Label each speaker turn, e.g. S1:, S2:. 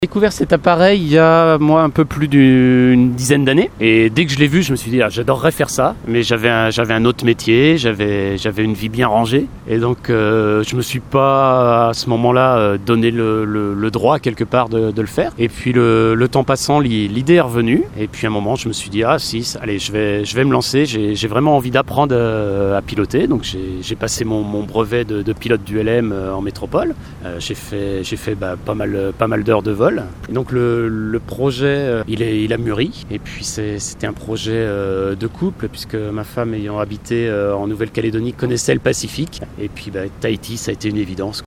S1: J'ai découvert cet appareil il y a un peu plus d'une dizaine d'années, et dès que je l'ai vu je me suis dit j'adorerais faire ça, mais j'avais un autre métier, j'avais une vie bien rangée, et donc je me suis pas à ce moment-là donné le droit quelque part de le faire. Et puis le temps passant, l'idée est revenue, et puis à un moment je me suis dit allez, je vais me lancer, j'ai vraiment envie d'apprendre à piloter. Donc j'ai passé mon brevet de pilote d'ULM en métropole. J'ai fait pas mal d'heures de vol. Et donc le projet il a mûri, et puis c'était un projet de couple, puisque ma femme, ayant habité en Nouvelle-Calédonie, connaissait le Pacifique, et puis Tahiti, ça a été une évidence.